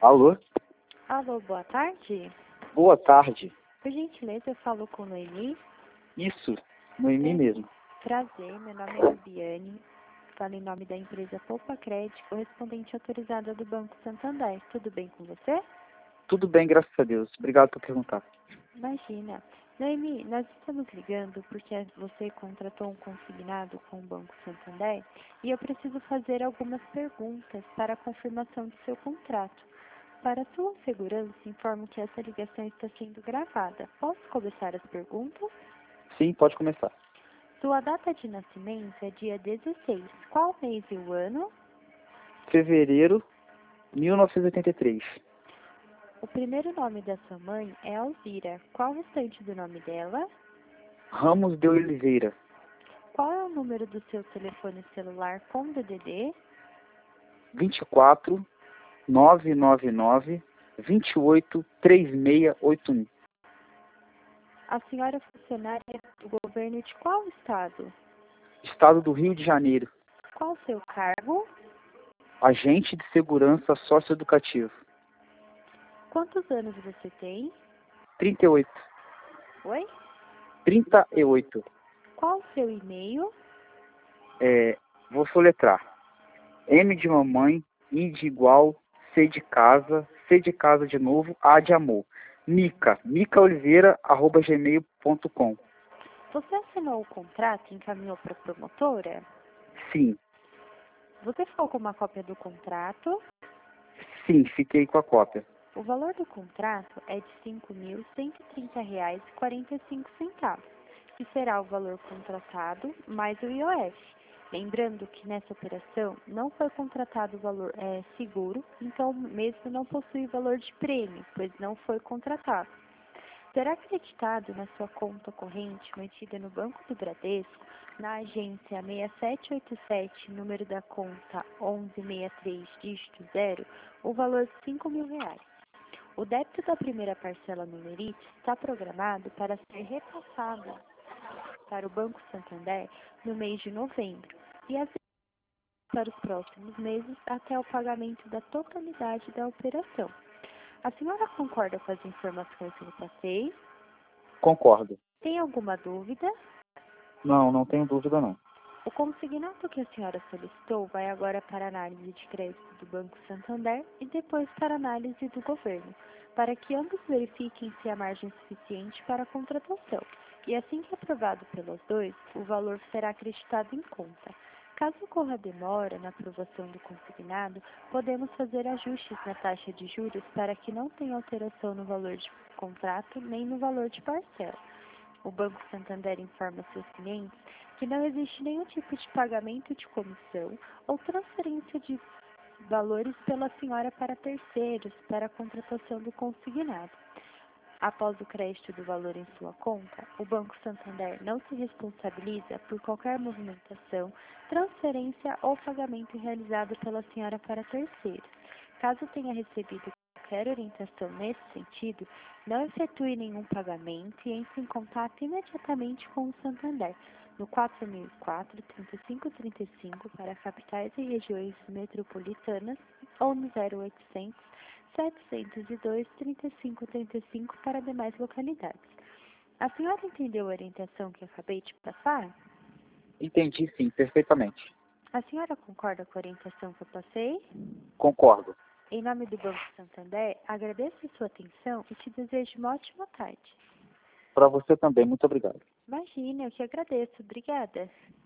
Alô? Alô, boa tarde. Boa tarde. Por gentileza, eu falo com Noemi. Isso, Noemi mesmo. Prazer, meu nome é Viviane. Falo em nome da empresa Poupa Crédito, correspondente autorizada do Banco Santander. Tudo bem com você? Tudo bem, graças a Deus. Obrigado por perguntar. Imagina. Noemi, nós estamos ligando porque você contratou um consignado com o Banco Santander e eu preciso fazer algumas perguntas para a confirmação do seu contrato. Para sua segurança, informo que essa ligação está sendo gravada. Posso começar as perguntas? Sim, pode começar. Sua data de nascimento é dia 16. Qual mês e o ano? Fevereiro 1983. O primeiro nome da sua mãe é Alzira. Qual o restante do nome dela? Ramos de Oliveira. Qual é o número do seu telefone celular com DDD? 24 999 28 3681. A senhora é funcionária do governo de qual estado? Estado do Rio de Janeiro. Qual o seu cargo? Agente de segurança socioeducativo. Quantos anos você tem? 38. Oi? 38. Qual o seu e-mail? Vou soletrar. M de mamãe, I de igual, C de casa de novo, A de amor. micaoliveira@gmail.com. Você assinou o contrato e encaminhou para a promotora? Sim, Você ficou com uma cópia do contrato? sim, fiquei com a cópia. O valor do contrato é de R$ 5.130,45, que será o valor contratado mais o IOF. Lembrando que nessa operação não foi contratado o valor seguro, então mesmo não possui valor de prêmio, pois não foi contratado. Será acreditado na sua conta corrente mantida no Banco do Bradesco, na agência 6787, número da conta 1163, dígito 0, o valor de R$ 5.000. O débito da primeira parcela no Lerite está programado para ser repassado para o Banco Santander no mês de novembro e as para os próximos meses até o pagamento da totalidade da operação. A senhora concorda com as informações que eu passei? Concordo. Tem alguma dúvida? Não tenho dúvida não. O consignado que a senhora solicitou vai agora para análise de crédito do Banco Santander e depois para análise do governo, para que ambos verifiquem se há margem suficiente para a contratação. E assim que aprovado pelos dois, o valor será acreditado em conta. Caso ocorra demora na aprovação do consignado, podemos fazer ajustes na taxa de juros para que não tenha alteração no valor de contrato nem no valor de parcela. O Banco Santander informa seus clientes que não existe nenhum tipo de pagamento de comissão ou transferência de valores pela senhora para terceiros para a contratação do consignado. Após o crédito do valor em sua conta, o Banco Santander não se responsabiliza por qualquer movimentação, transferência ou pagamento realizado pela senhora para terceiros. Caso tenha recebido qualquer orientação nesse sentido, não efetue nenhum pagamento e entre em contato imediatamente com o Santander no 4004-3535 para capitais e regiões metropolitanas ou no 0800 702 3535 para demais localidades. A senhora entendeu a orientação que acabei de passar? Entendi sim, perfeitamente. A senhora concorda com a orientação que eu passei? Concordo. Em nome do Banco Santander, agradeço a sua atenção e te desejo uma ótima tarde. Para você também, muito obrigado. Imagina, eu que agradeço. Obrigada.